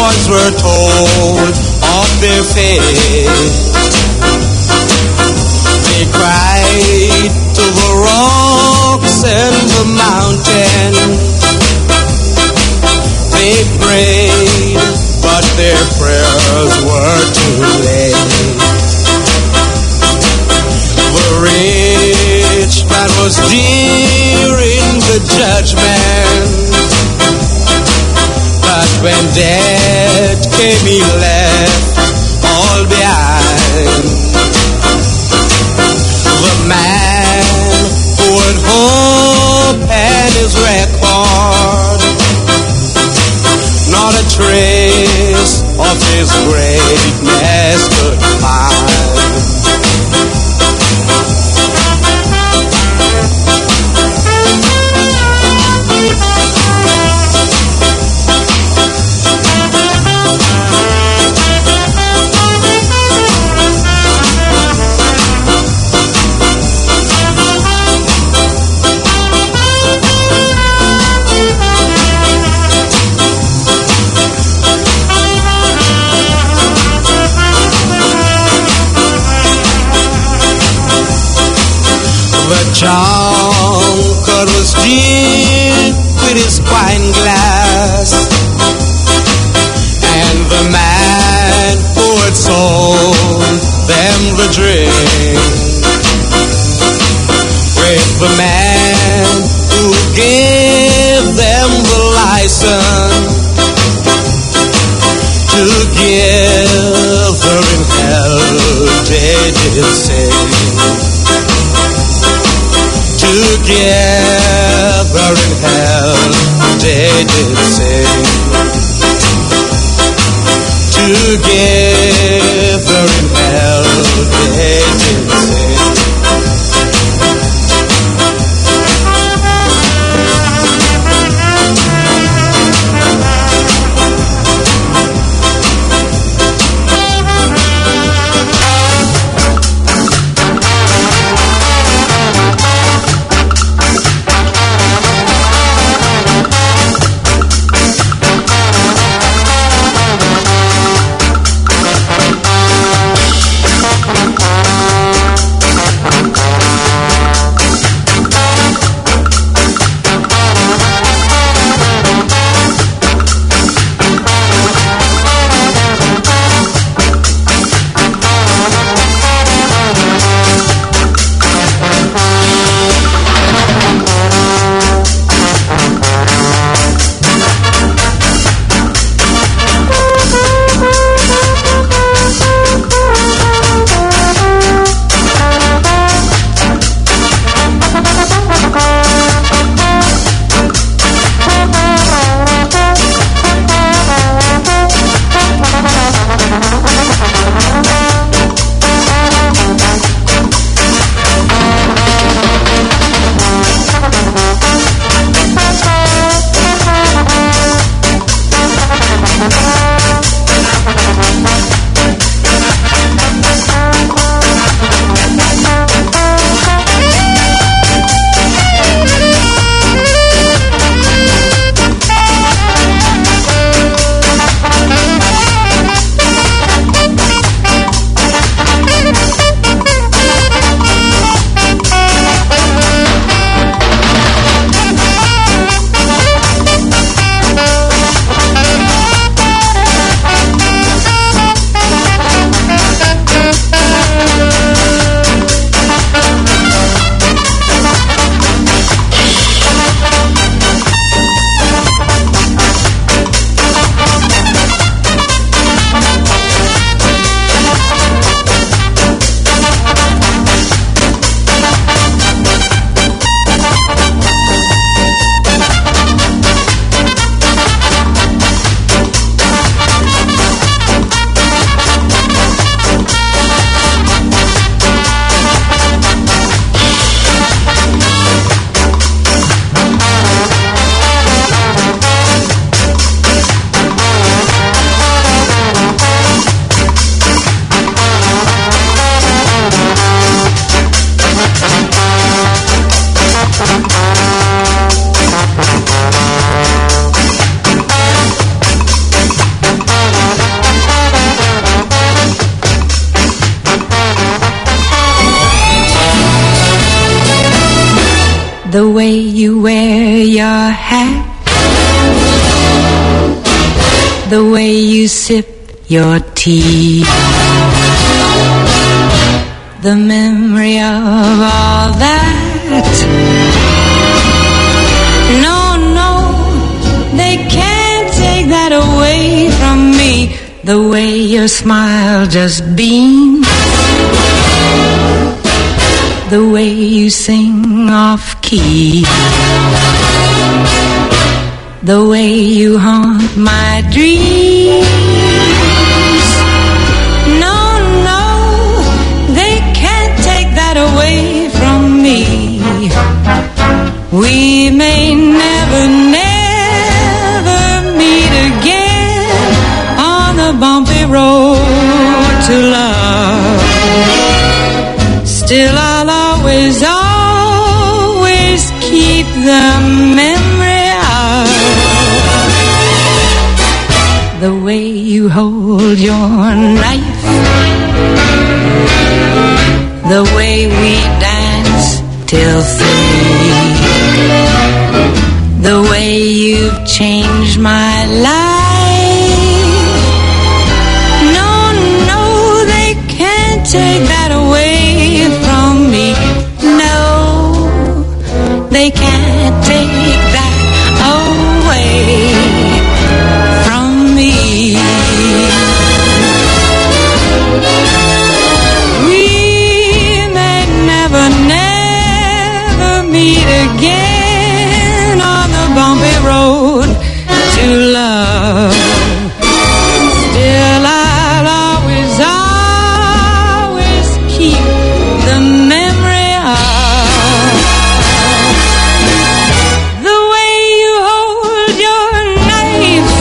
boys were told of their fate. They cried to the rocks and the mountain. They prayed, but their prayers were too late. The rich man was dear in the judgment, but when death came, he left all behind. The man who had hope and his record, not a trace of his greatness could find. Drunkard was deep with his wine glass, and the man who had sold them the drink, with the man who gave them the license, together in hell they did sing. Together in hell they did sing. Together in hell they did sing. hat, the way you sip your tea, the memory of all that. No, they can't take that away from me. The way your smile just beams, the way you sing off key, the way you haunt my dreams. No, they can't take that away from me. We may never meet again on the bumpy road to love. Still I'll always keep the memory of the way you hold your knife, the way we dance till 3, the way you've changed my life. No, they can't take that away from me. No, they can't take that away from me. We may never meet again on the bumpy road to love. Still I'll always keep the memory of the way you hold your knife,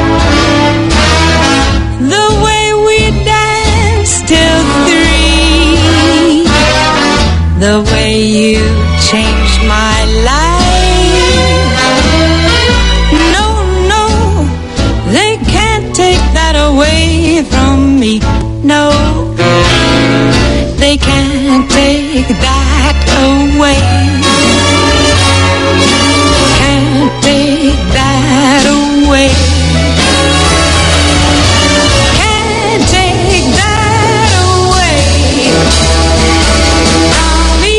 the way we dance till 3, the way you changed my life. No, they can't take that away from me. No, they can't take that away. Can't take that away. Can't take that away from me.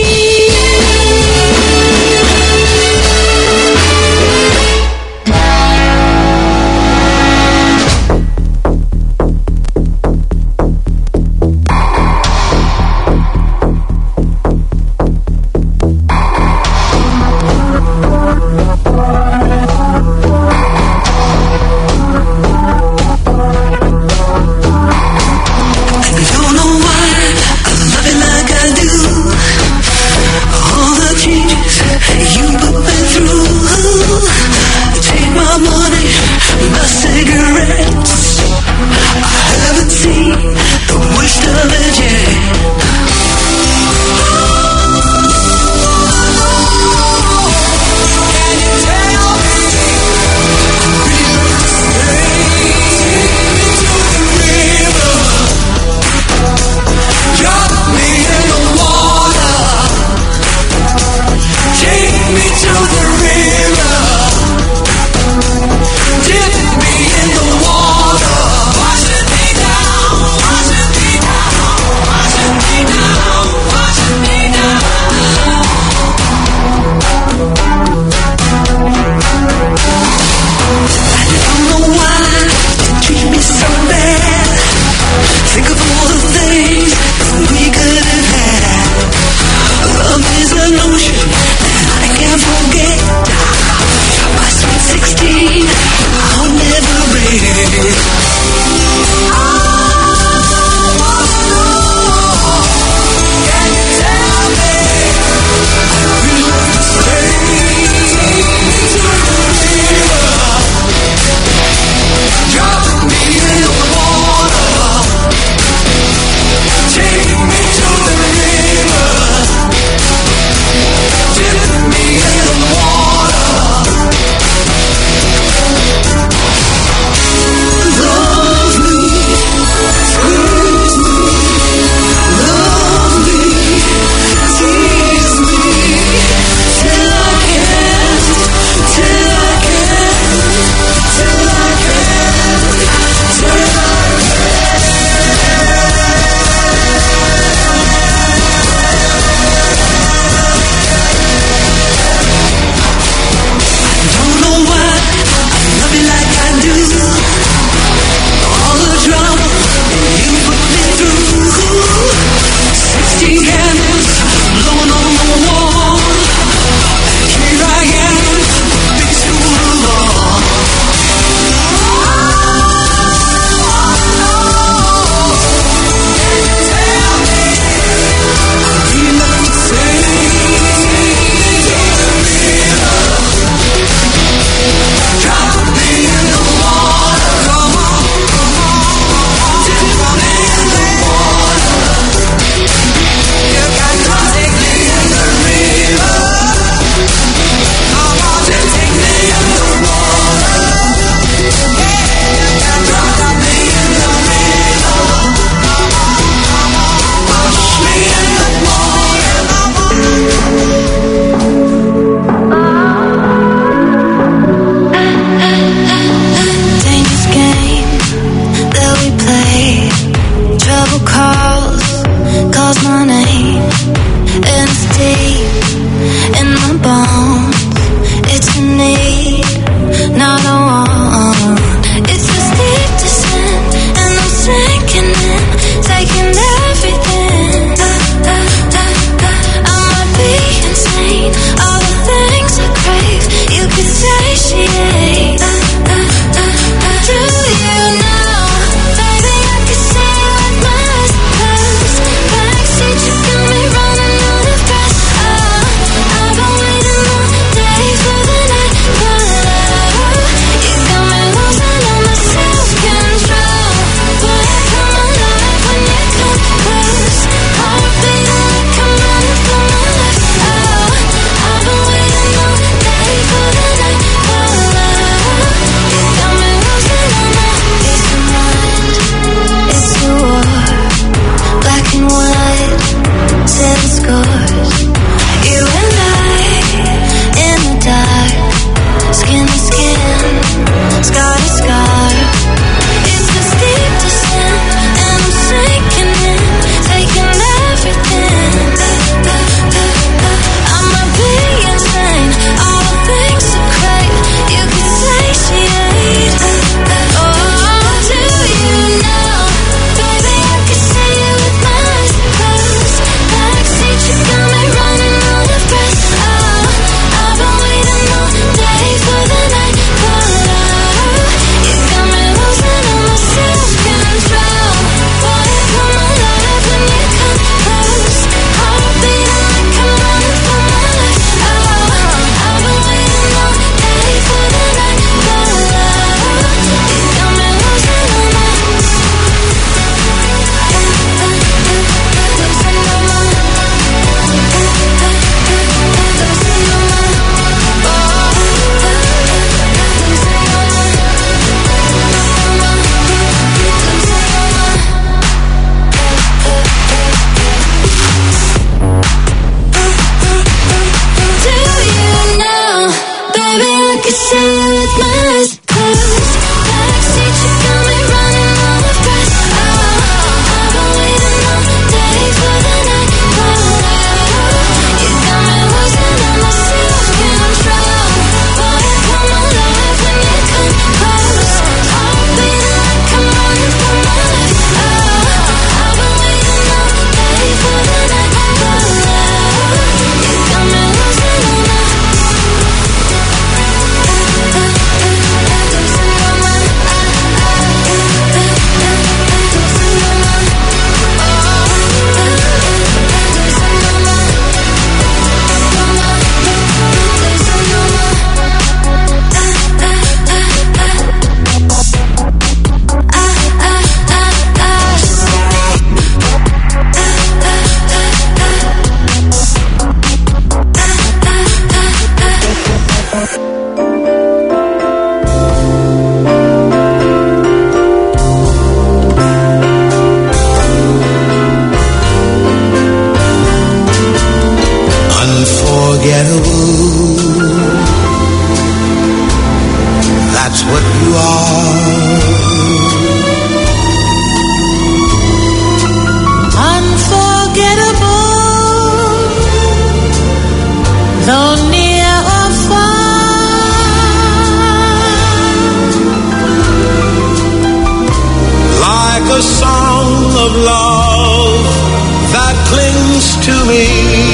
what you are. Unforgettable, though near or far. Like a song of love that clings to me,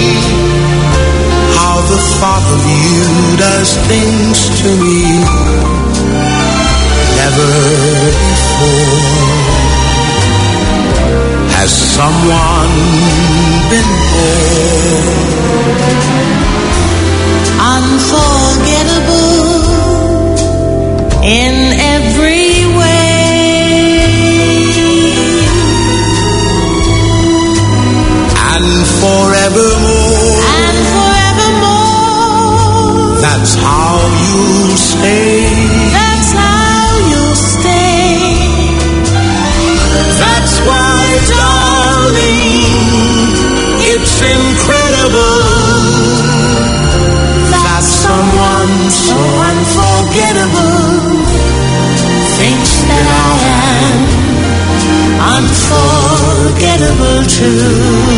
how the thought of you does things to me never before has someone been there. Unforgettable in every way, and forevermore, that's how you'll stay. That's how you'll stay. That's why, darling, it's incredible that someone so unforgettable thinks that I am unforgettable too.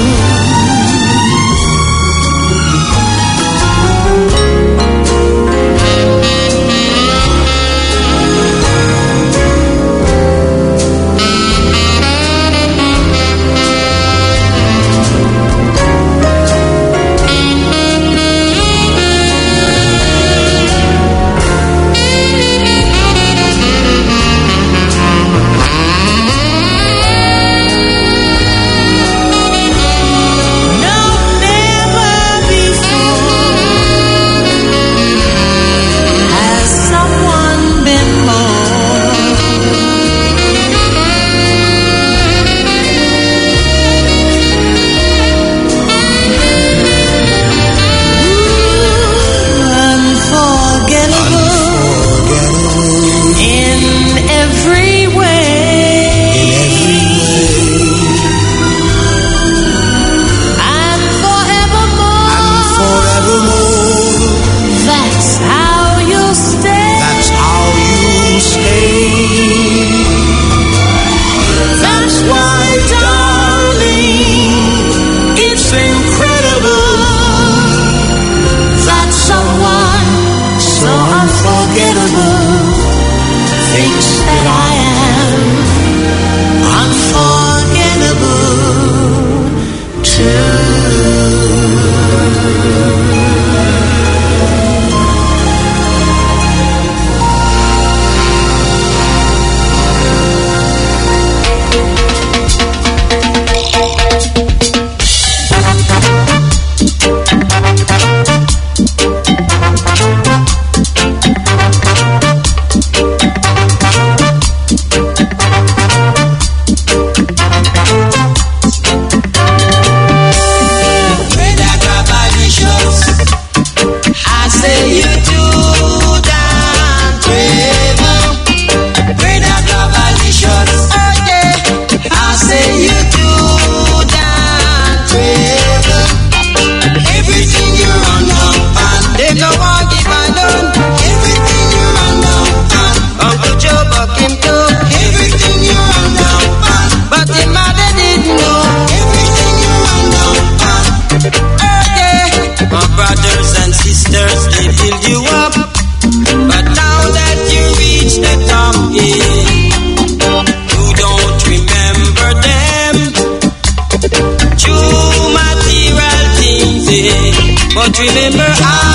But remember,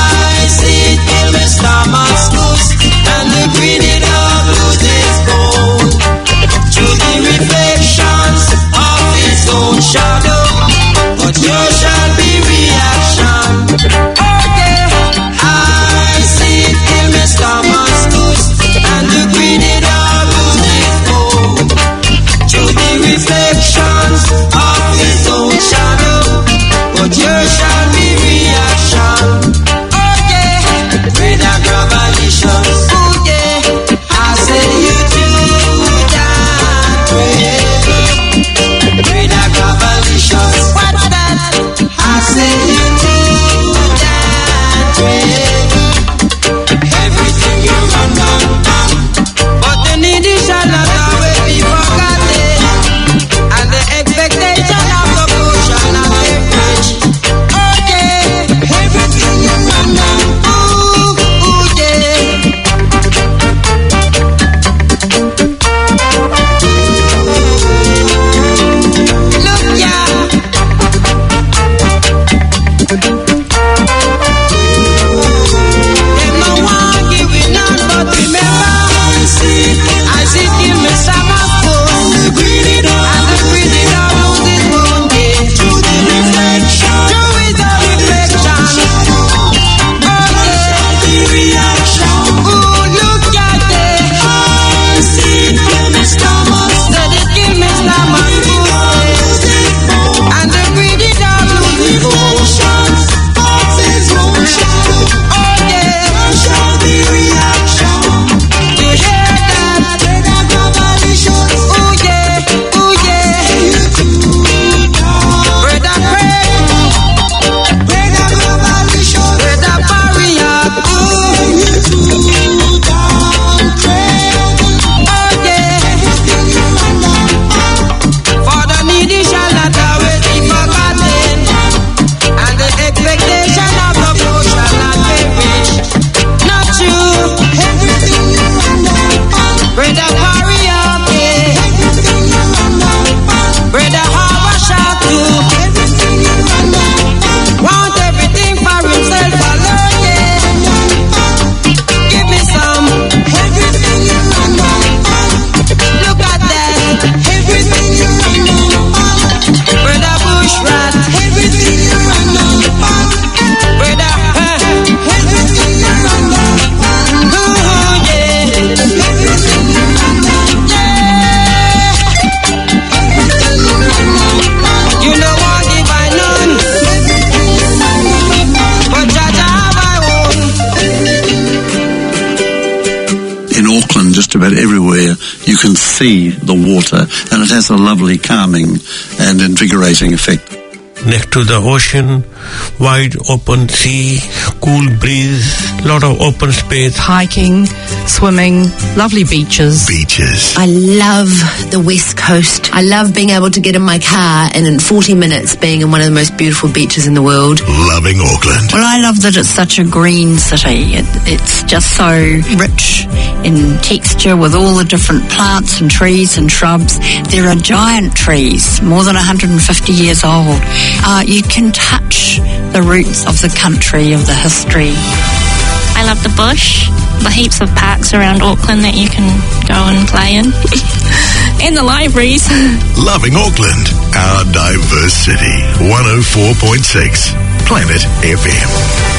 I see it in Mr. Damascus, and the greedy dog loses gold through the reflections of his own shadow. But yours shall be reaction. Okay, I see it in Mr. Damascus, and the greedy dog loses gold through the reflections of his own shadow. But yours shall be reaction. Brother Parioke, Brother Habashatu, want everything for himself alone, yeah. Give me some, everything you run on. Look at that, everything you run on. Brother Bushrat, everything you run on. Brother, everything you run on. Oh yeah, everything you run on. Yeah, you know what if I none, but Jaja have I own. In Auckland, just about everywhere, you can see the water, and it has a lovely calming and invigorating effect. Next to the ocean, wide open sea, cool breeze, lot of open space. Hiking, swimming, lovely beaches. I love the West Coast. I love being able to get in my car and in 40 minutes being in one of the most beautiful beaches in the world. Loving Auckland. Well, I love that it's such a green city. It's just so rich in texture with all the different plants and trees and shrubs. There are giant trees, more than 150 years old. You can touch the roots of the country, of the history. I love the bush, the heaps of parks around Auckland that you can go and play in, and the libraries. Loving Auckland, our diverse city. 104.6 Planet FM.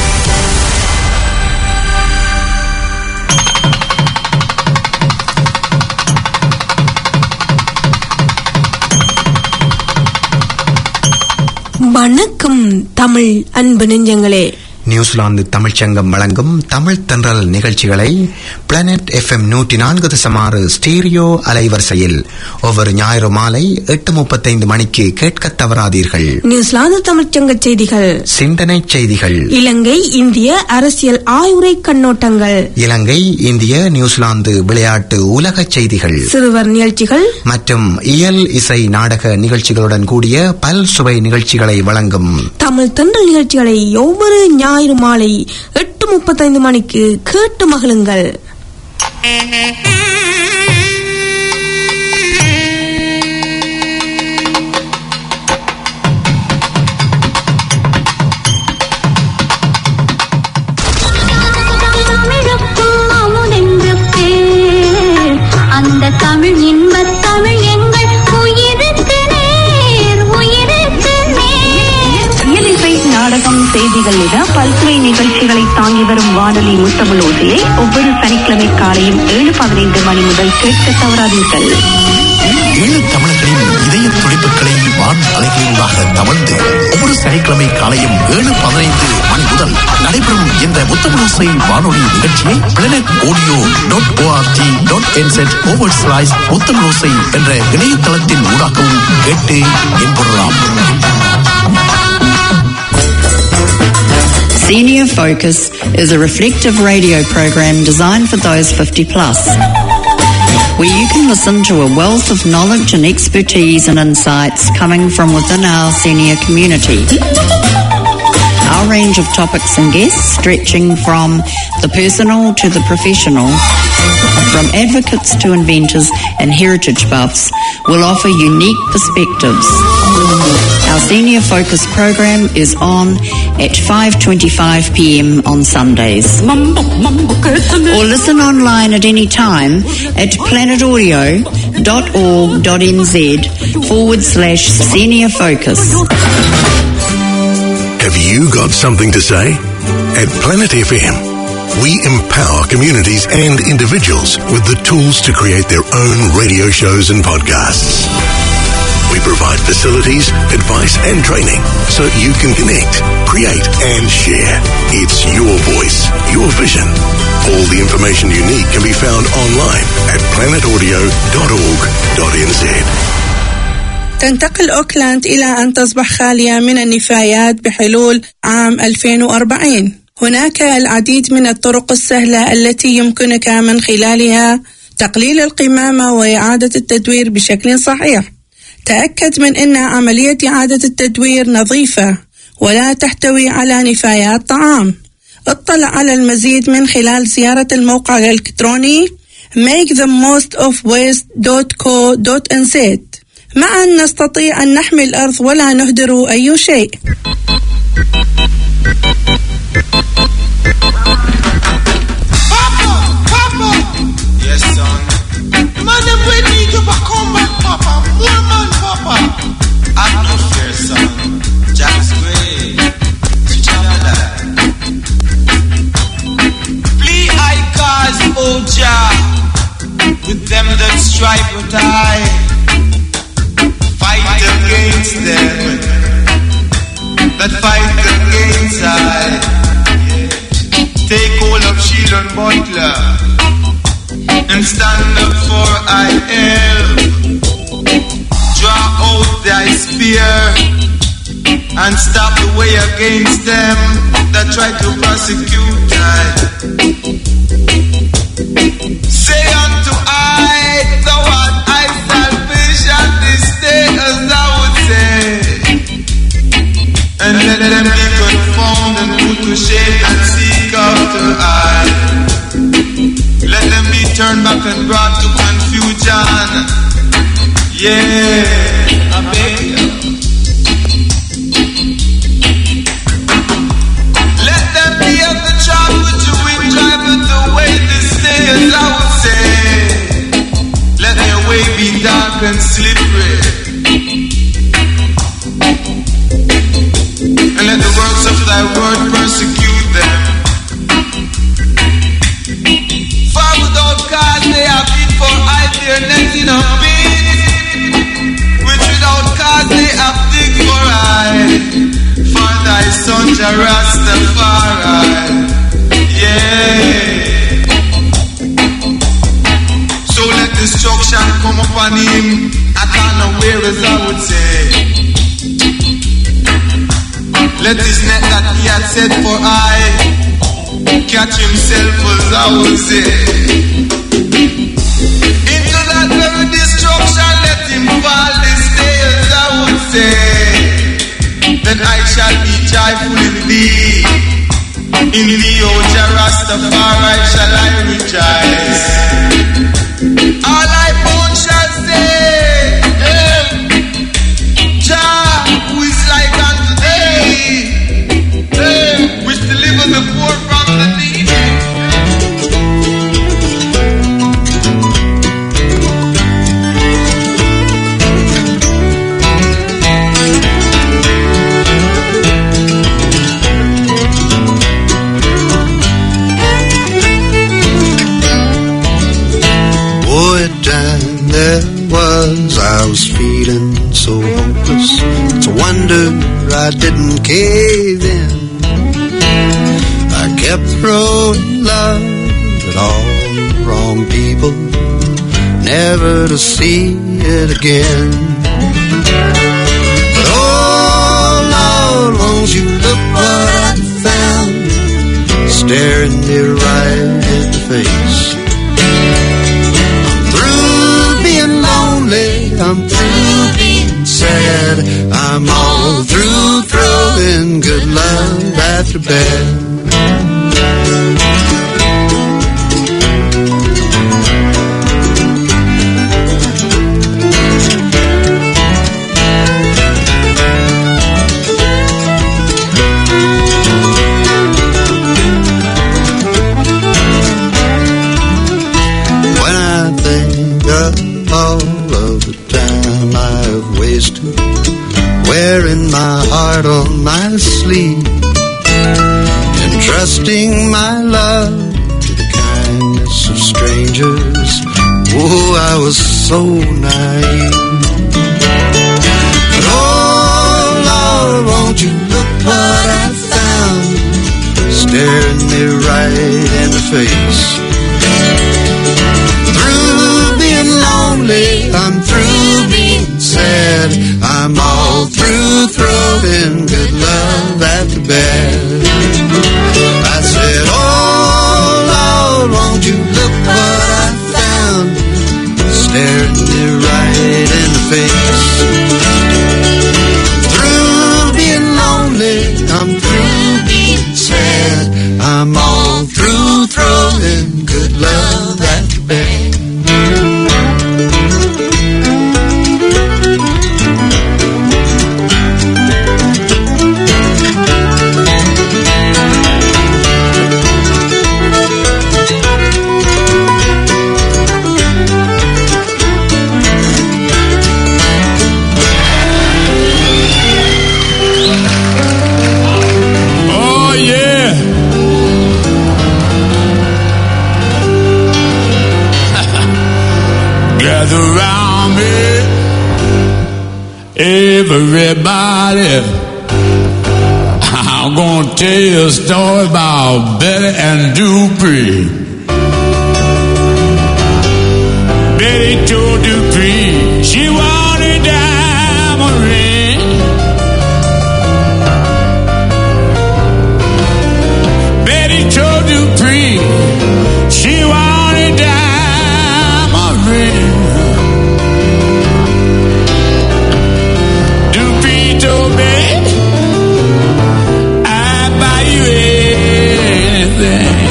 வணக்கம் தமிழ் அன்பு நெஞ்சங்களே. New Zealand தமிழ்ச்சங்கம் வழங்கும் தமிழ் தென்றல் நிகழ்ச்சிகளை planet FM 104.6 stereo அலைவரிசையில் ஒவ்வொரு ஞாயிறு மாலை 8:35 மணிக்கு கேட்க தவறாதீர்கள். நியூசிலாந்து தமிழ்ச்சங்க செய்திகள், சிந்தனை செய்திகள், இலங்கை இந்திய அரசியல் ஆய்வுரை கண்ணோட்டங்கள், இலங்கை இந்திய நியூசிலாந்து விளையாட்டு உலக செய்திகள், சிறுவர் நிகழ்ச்சிகள் மற்றும் இயல் இசை நாடக நிகழ்ச்சிகளுடன் கூடிய பல் சுவை நிகழ்ச்சிகளை வழங்கும் தமிழ் தென்றல் நிகழ்ச்சிகளை ஒவ்வொரு ஞாயிறு மாலை 8:35 மணிக்கு கேட்டு மகிழுங்கள். அந்த தமிழ் இன்பத் தமிழ் எங்கள் உயிருக்கு நேர், உயிருக்கு நேர். இயலிசை நாடகம் செய்திகள் என பல்துறை நிகழ்ச்சிகளை தாங்கி வரும் வானொலி முத்தமிழ் ஓசையை ஒவ்வொரு சனிக்கிழமை காலையும் 7:15 மணி முதல் கேட்க தவறாதீர்கள். ஏழு தமிழர்களின் இதய துடிப்புகளை வான் அலைகளிலாக தவழ்ந்து ஒவ்வொரு சனிக்கிழமை காலையும் 7:15 மணி முதல் நடைபெறும் இந்த முத்தமிழ் ஓசை வானொலி நிகழ்ச்சியை planetaudio.org.nz முத்தமிழ் ஓசை என்ற இணையதளத்தின் ஊடாகவும் கேட்டு என்பொருளாம். Senior Focus is a reflective radio program designed for those 50 plus, where you can listen to a wealth of knowledge and expertise and insights coming from within our senior community. Our range of topics and guests, stretching from the personal to the professional, from advocates to inventors and heritage buffs, will offer unique perspectives. Our Senior Focus program is on at 5:25 p.m. on Sundays. Or listen online at any time at planetaudio.org.nz/Senior Focus. Have you got something to say? At Planet FM, we empower communities and individuals with the tools to create their own radio shows and podcasts. We provide facilities, advice and training so you can connect, create and share. It's your voice, your vision. All the information you need can be found online at planetaudio.org.nz. تنتقل أوكلاند إلى أن تصبح خالية من النفايات بحلول عام 2040. هناك العديد من الطرق السهلة التي يمكنك من خلالها تقليل القمامة وإعادة التدوير بشكل صحيح. تأكد من أن عملية إعادة التدوير نظيفة ولا تحتوي على نفايات طعام. اطلع على المزيد من خلال زيارة الموقع الإلكتروني makethemostofwaste.co.nz. معا نستطيع أن نحمي الأرض ولا نهدر أي شيء. Papa! Yes, son. Man, them we need you back home back, Papa. More man, Papa. I'm no fear, son. Jack's great. Chichalala. Flee I cause, oh Jah, with them that strive with I. Fight against them that fight against I. Take hold of shield and butler and stand up for I help. Draw out thy spear and stop the way against them that try to prosecute I. Say unto I, thou art I salvation this day, as thou would say, and let them be confounded and put to shame and seek after I. Let them be turned back and brought to confusion. Yeah, I beg you. Let them be of the tribe which you will drive away this day, as I would say. Let their way be dark and slippery, and let the works of thy word persecute them. For without cause they have been for I their net in a pit, which without cause they have dig for I. For thy son Jah Rastafari, yeah. So let destruction come upon him, I can't know where, as I would say. Let this net that he had set for I catch himself, as I would say. Into that very destruction let him fall this day, as I would say. Then I shall be joyful in thee. In thee, O Jah Rastafari, shall I rejoice. All I bones shall say, Jah, who is like unto thee, which deliver the poor from the needy. There was, I was feeling so hopeless. It's a wonder I didn't cave in. I kept throwing love at all the wrong people, never to see it again. But oh Lord, won't you look what I found, staring me right in the face. I'm through being sad, I'm all through throwing good love after bad. When I think of all of the time I have wasted, wearing my heart on my sleeve, entrusting my love to the kindness of strangers. Oh, I was so naive. But oh Lord, won't you look what I found, staring me right in the face. I'm through being sad, I'm all through throwing good love after bad. I said, oh Lord, won't you look what I found, staring me right in the face. Through being lonely, I'm through being sad, I'm all through throwing good love after bad. gather round me, everybody. I'm gonna tell you a story about Betty and Dupree. Betty told Dupree she wanted a diamond ring. Betty told Dupree she wanted a diamond ring. Dupree told Betty, I'd buy you anything.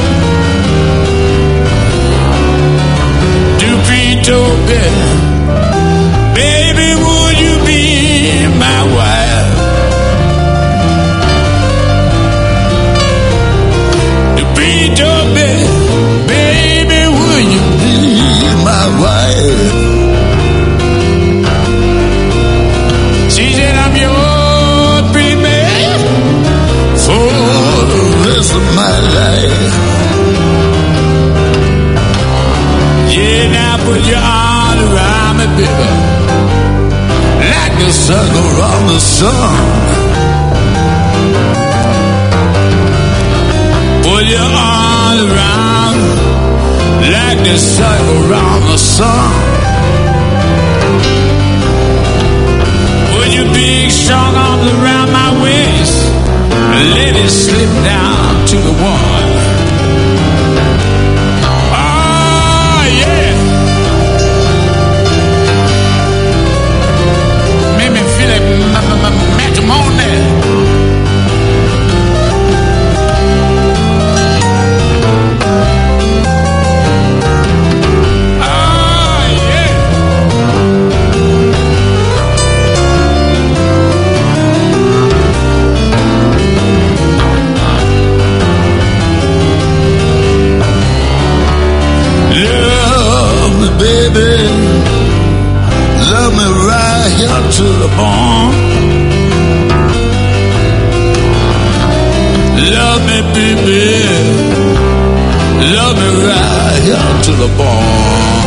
Dupree told Betty, baby, would you be my wife? Dupree told Betty, baby, would you be my wife? She said, I'm yours, pretty man, for the rest of my life. Yeah, now put your arms around me, baby, like the circle around the sun. Put your arms around me, like the circle around the sun. Put your big strong arms around my waist, and let it slip down to the one. Oh, yeah. Make me feel like matrimony. Oh, yeah. Love me, baby. Love me right here to the bone. Love me, baby. Love me right here to the bone.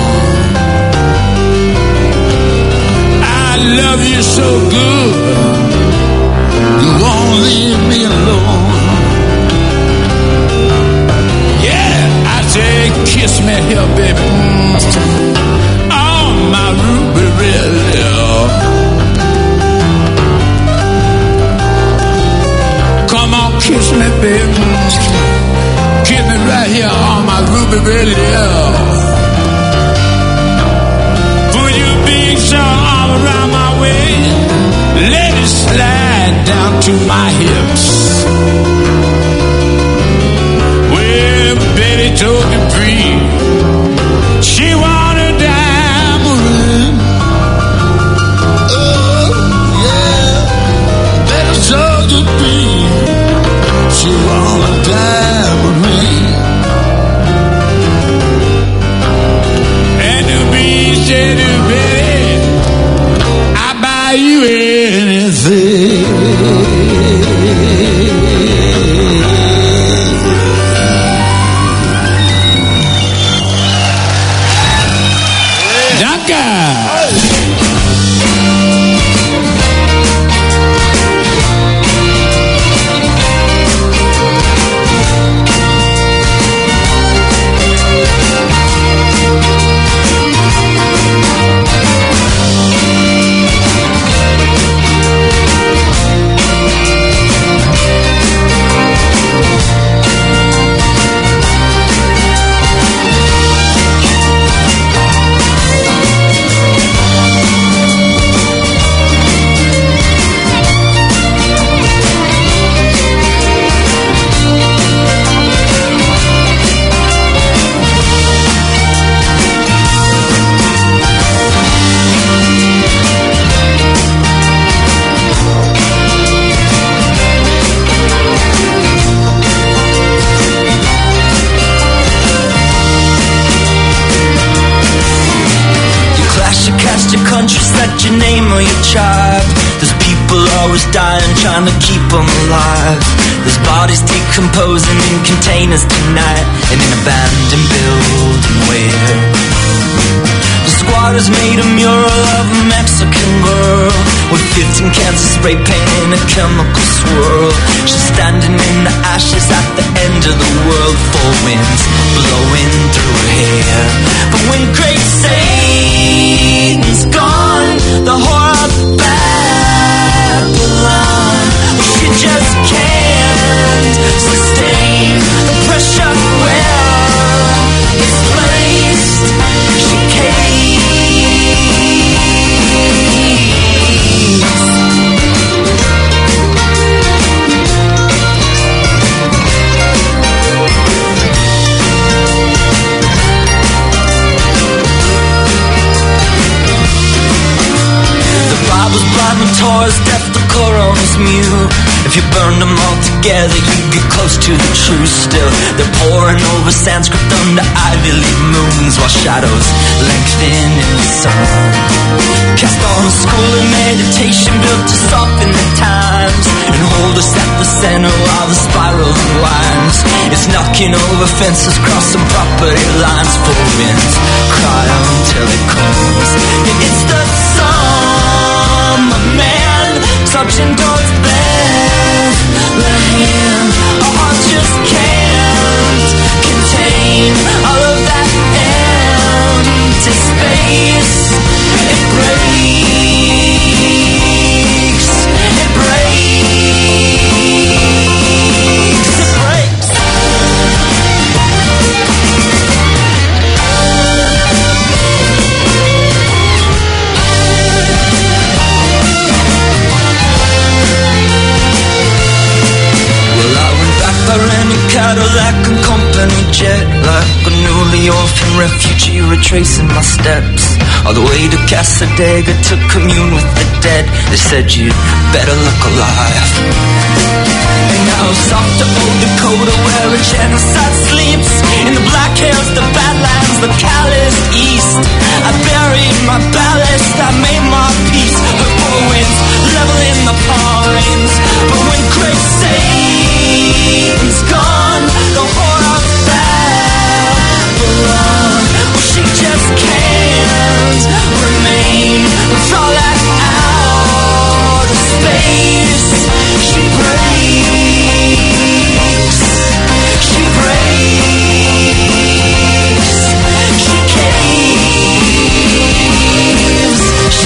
I love you so good. You won't leave me alone. Yeah, I say kiss me here, baby. Oh, my ruby red lip. Come on, kiss me, baby. Kiss me right here on my ruby red lip. Put your big strong arm around my waist. Let it slide down to my hips. Well, Betty told Dupree she wanted a diamond ring. Oh, yeah. Betty told Dupree she wanted a diamond ring. And Dupree said to Betty, I'll buy you anything. your name or your tribe. There's people always dying, trying to keep them alive. There's bodies decomposing in containers tonight, in an abandoned building where there's artist made a mural of a Mexican girl with 15 cans of spray paint in a chemical swirl. She's standing in the ashes at the end of the world, four winds blowing through her hair. But when great Satan's gone, the horror of Babylon, well, she just can't sustain the pressure where it's placed. She Bible's blind and Torah's deaf, the Koran's mute. If you burn them all together, you get close to the truth. Still, they're poring over Sanskrit under Ivy League moons, while shadows lengthen in the sun. Cast on school and meditation built to soften the times and hold us at the center while the spiral unwinds. It's knocking over fences, crossing property lines. Four winds cry until it comes. It's the sum of man touching towards Bethlehem. Our heart just can't contain all of that empty space. It breaks. It breaks. It breaks. Cadillac and company jet, like a newly orphaned refugee retracing my steps all the way to Casadega to commune with the dead. They said you'd better look alive. And now soft to old Dakota, where a genocide sleeps, in the Black Hills, the Badlands, the callous East, I buried my ballast, I made my peace. The four winds leveling the pines, but when great Satan's gone, the horror of Babylon, well, she just can't remain with all that outer space. She breaks. She breaks. She caves. She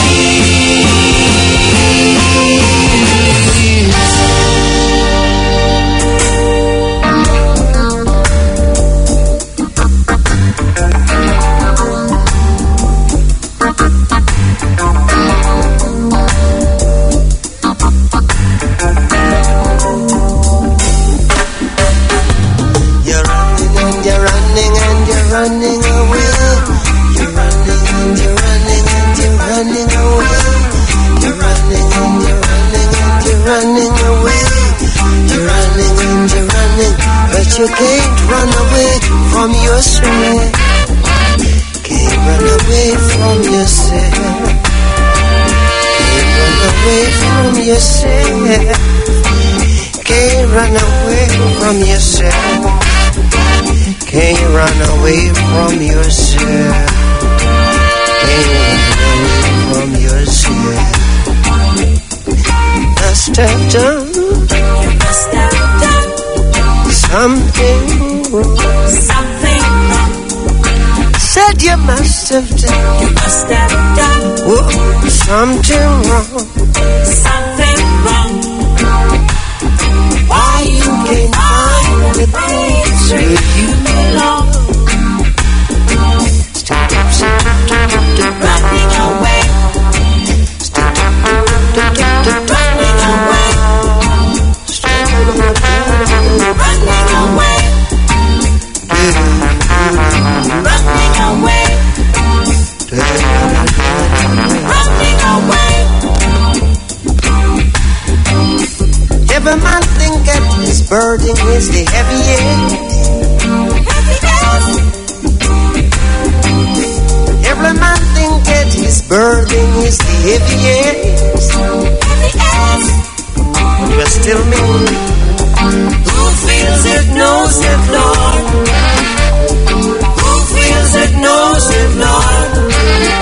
running away. You're running and you're running and you're running away. You're running and you're running and you're running away. You're running and you're running, but you can't run away from yourself. Can't run away from yourself. Can't run away from yourself. Can't run away from yourself. Can you run away from yourself? Can you run away from yourself? Must have done something wrong. Something wrong. Said you must have done something wrong. Something wrong. Why you can't find the place where you belong? Running away. Running away. Running away. Running away. Running away. Every man think that his burden is the heaviest. Every man think that his burden is the heaviest. But still me, who feels it knows it, Lord. Who feels it knows it, Lord.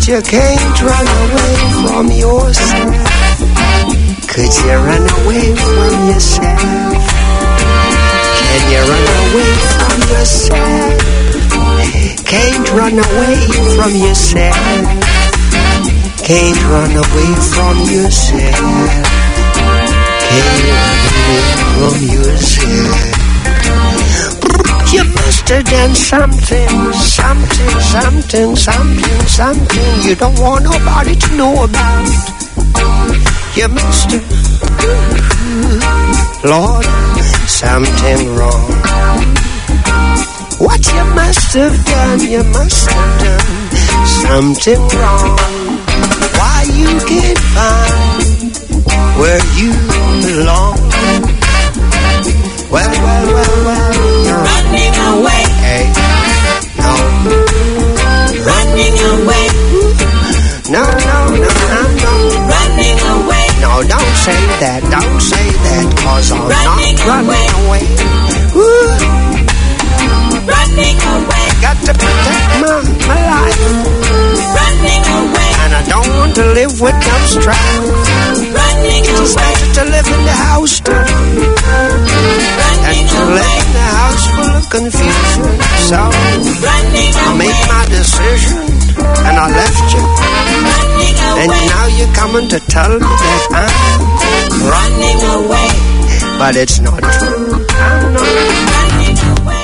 But you can't run away from yourself. Could you run away from yourself? Can you run away from yourself? Can't run away from yourself. Can't run away from yourself. Can't run away from yourself. You must have done something you don't want nobody to know about. You must have, Lord, something wrong. What you must have done something wrong. Why you can't find where you belong? Well, you're running away. Hey, no. Running away. No. Running away. No, don't say that, 'cause I'm not running away. Ooh. Running away. Got to protect my life. Running away. And I don't want to live with no strife. Running away. It's better to live in the house too. And to live in the house full of confusion. So I made my decision and I left you. And now you're coming to tell me that I'm running away. But it's not true. I'm not running away.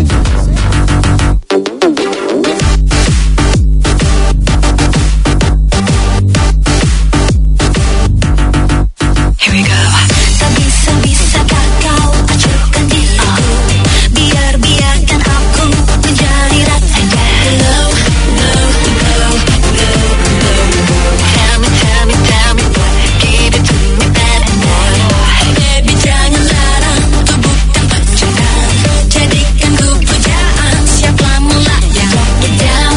Here we go. Tak bisa-bisakah kau acuhkan diriku, biar biarkan aku menjadi rasaku. Low. Tell me what, give it to me bad and now. Baby, jangan larang tubuh tanpa cinta. Jadikan ku pujaan siapa mulanya. Get down.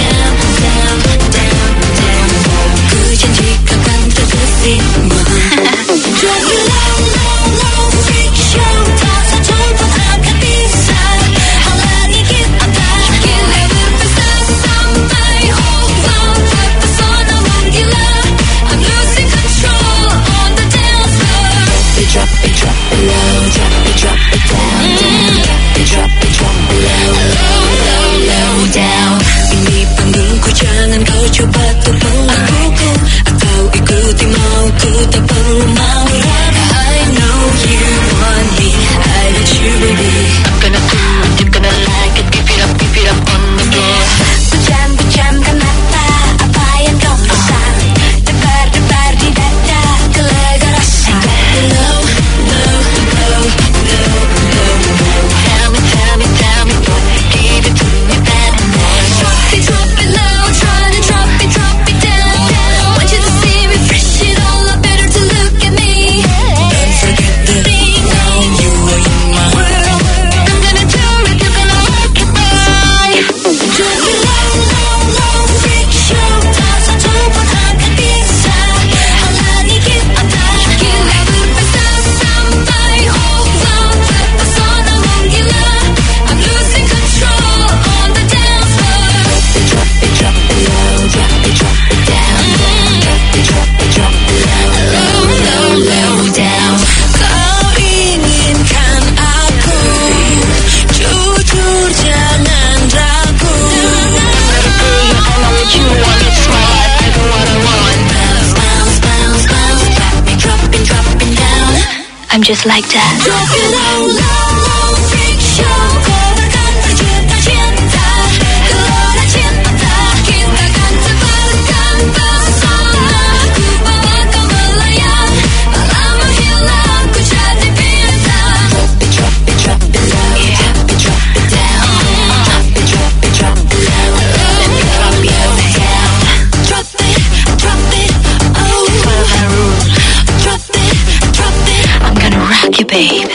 Ku janji kau kan terkesima. Drop it low, freak show. Tak satu pun akan bisa halangi kita. Gila berpesta sampai hold on. Terpesona menggila. I'm losing control on the dance floor. Drop it low, drop it down. Drop it low down. Ini panggungku, jangan kau coba untuk mengakuku atau ikuti mauku tak perlu mau. I know you want me, I let you baby. I'm gonna do it, you're gonna like it. Give it up on the floor. Pejamkan mata, apa yang kau pesan? Debar di dada, kelega rasa. Low. Tell me what, give it to me bad and now. Drop it low, try to drop it down. Want you to see me fresh it all up, better to look at me. Don't forget the thing, you are in my world. I'm gonna do it, you're gonna like it, boy. Drop it low, freak show. Tak satu pun akan bisa halangi kita. Gila berpesta sampai hold on. Terpesona menggila. I'm losing control on the dance floor. Drop it low, drop it down. Drop it low down. Kau inginkan aku jujur, jangan ragu. Dropping down. I'm just like that. Drop it low, freak show. Kobarkan berjuta cinta, gelora cinta. Kita kan tebarkan pesona. Ku bawa kau melayang, malam menghilang. Ku jadi bintang. Drop it low, yeah. Drop it down. Drop it low. Let me drop you down. Drop it, oh. Drop it. I'm gonna rock you, babe.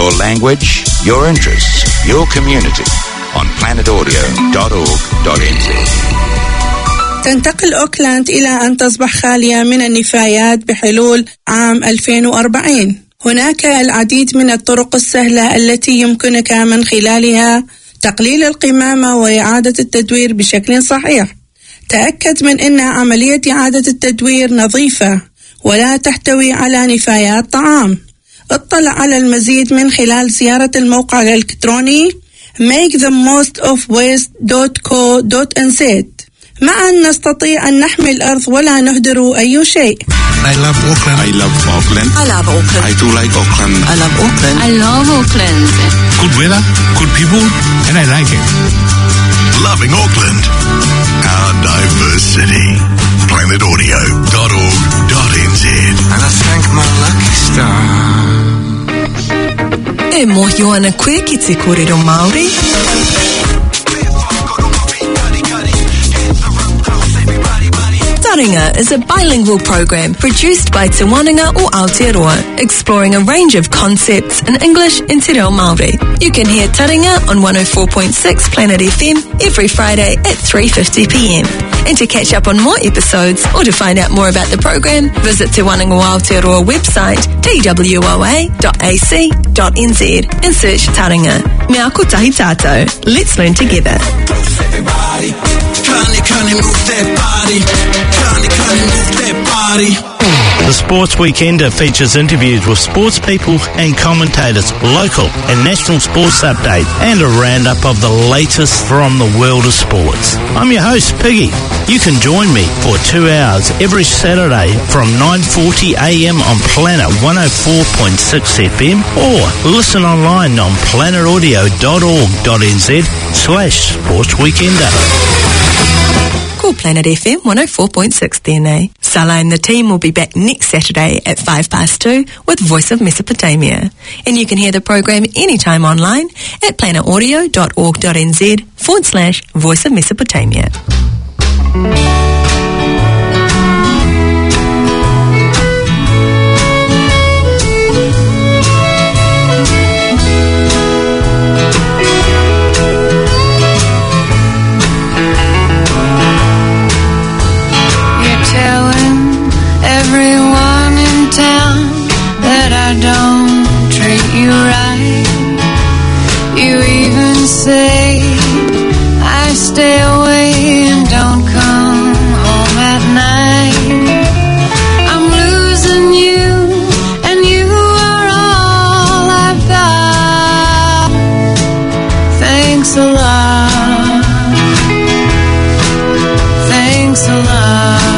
Your language, your interests, your community on planetaudio.org.nz. تنتقل أوكلاند إلى أن تصبح خالية من النفايات بحلول عام 2040. هناك العديد من الطرق السهلة التي يمكنك من خلالها تقليل القمامة وإعادة التدوير بشكل صحيح. تأكد من أن عملية إعادة التدوير نظيفة ولا تحتوي على نفايات طعام. اطلع على المزيد من خلال زيارة الموقع الإلكتروني makethemostofwaste.co.nz. معا نستطيع أن نحمي الأرض ولا نهدر أي شيء. I love Auckland. I love Auckland. I love Auckland. I do like Auckland. I love Auckland. I love Auckland. Good weather, good people, and I like it. Loving Auckland. Our diverse city. planetaudio.org.nz. And I thank my lucky star. E mohi ana koe ki te kōrero Māori. Taringa is a bilingual program produced by Te Wananga o Aotearoa, exploring a range of concepts in English and Te Reo Māori. You can hear Taringa on 104.6 Planet FM every Friday at 3:50 p.m. And to catch up on more episodes or to find out more about the program, visit Te Wananga o Aotearoa website twoa.ac.nz and search Taringa. Me ako tahi tātou. Let's learn together. Everybody, kindly move that body. Kindly move that body. The Sports Weekender features interviews with sports people and commentators, local and national sports updates, and a roundup of the latest from the world of sports. I'm your host, Piggy. You can join me for 2 hours every Saturday from 9:40 a.m. on Planet 104.6 FM or listen online on planetaudio.org.nz/sportsweekender. Call Planet FM 104.6 DNA. Salah and the team will be back next Saturday at 2:05 with Voice of Mesopotamia. And you can hear the program anytime online at planetaudio.org.nz/Voice of Mesopotamia. Everyone in town that I don't treat you right. You even say I stay away and don't come home at night. I'm losing you and you are all I've got. Thanks a lot. Thanks a lot.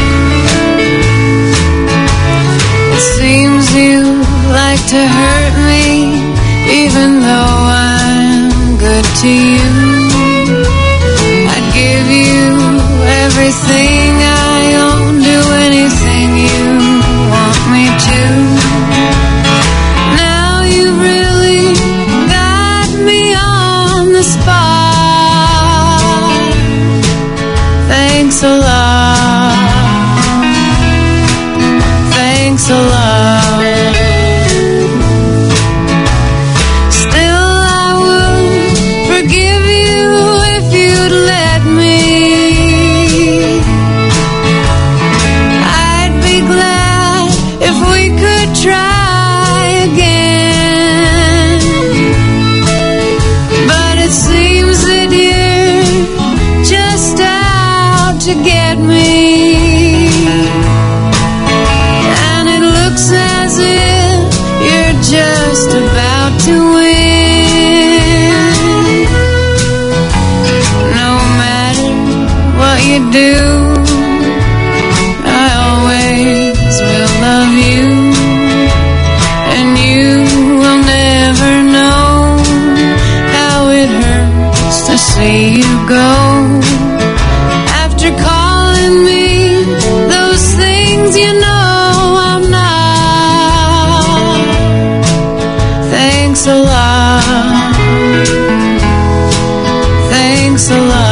Seems you like to hurt me, even though I'm good to you. I'd give you everything I own, do anything you want me to. Now you've really got me on the spot. Thanks a lot. Thanks a lot. Still I would forgive you if you'd let me. I'd be glad if we could try again. But it seems that you're just out to get me. As if you're just about to win. No matter what you do, I always will love you. And you will never know how it hurts to see you go. After calling me those things you know Thanks a lot. Thanks a lot.